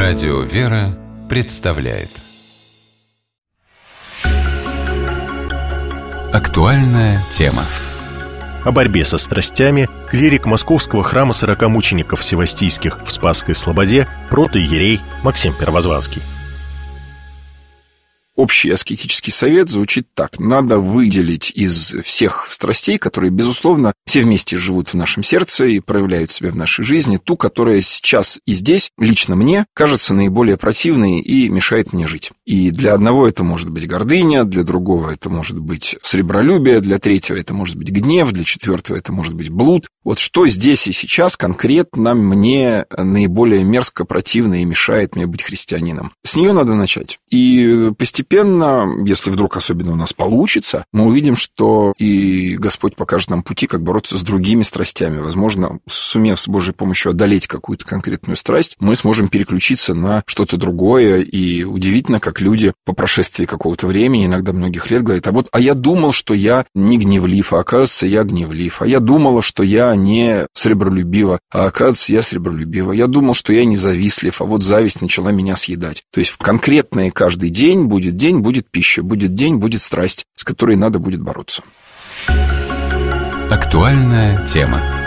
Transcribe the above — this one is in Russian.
Радио «Вера» представляет актуальная тема. О борьбе со страстями клирик Московского храма 40 мучеников Севастийских в Спасской Слободе протоиерей Максим Первозванский. Общий аскетический совет звучит так: надо выделить из всех страстей, которые, безусловно, все вместе живут в нашем сердце и проявляют себя в нашей жизни, ту, которая сейчас и здесь, лично мне, кажется наиболее противной и мешает мне жить. И для одного это может быть гордыня, для другого это может быть сребролюбие, для третьего это может быть гнев, для четвертого это может быть блуд. Вот что здесь и сейчас конкретно мне наиболее мерзко, противно и мешает мне быть христианином. С нее надо начать. И постепенно, если вдруг особенно у нас получится, мы увидим, что и Господь покажет нам пути, как бороться с другими страстями. Возможно, сумев с Божьей помощью одолеть какую-то конкретную страсть, мы сможем переключиться на что-то другое. И удивительно, как люди по прошествии какого-то времени, иногда многих лет, говорят: а я думал, что я не гневлив, а оказывается, я гневлив. А я думала, что я не сребролюбива, а оказывается, я сребролюбива. Я думал, что я не завистлив, а вот зависть начала меня съедать. То есть конкретный каждый день, будет пища, будет день, будет страсть, с которой надо будет бороться. Актуальная тема.